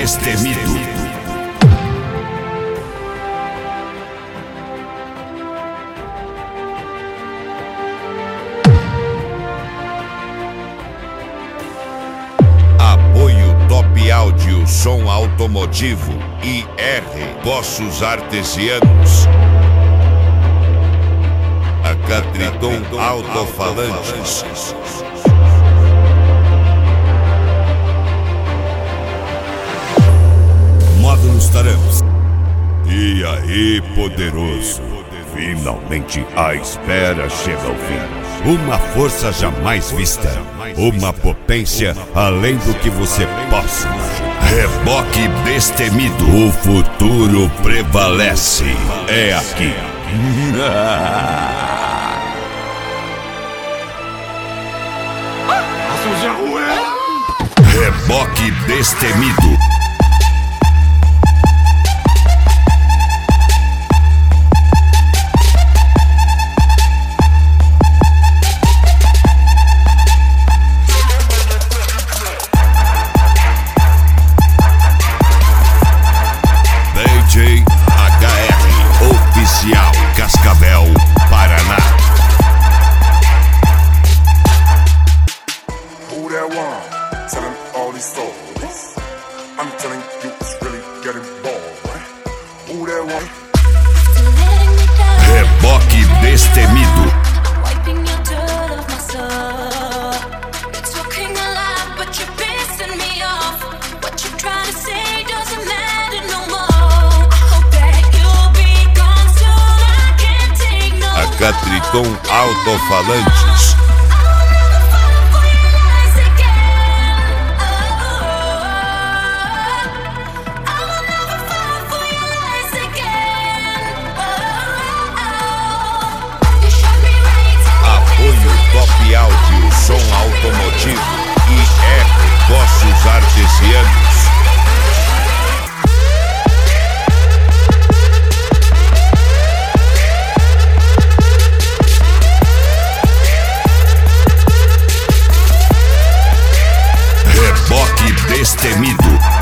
Destemido. Apoio Top Áudio, som automotivo, IR, Poços Artesianos. Acatriton Altofalantes. Módulos Tarams. E aí, poderoso? Finalmente a espera chega ao fim. Uma força jamais vista. Uma potência além do que você possa imaginar. Reboque Destemido. O futuro prevalece. É aqui. Reboque Destemido. HR Oficial, Cascavel, Paraná. Who that one? Telling all these stories. I'm telling you it's really getting boring. Who that one? Reboque Destemido. Acatriton Altofalantes. Apoio Top Áudio, som automotivo, IR, Poços Artesianos. Reboque Destemido.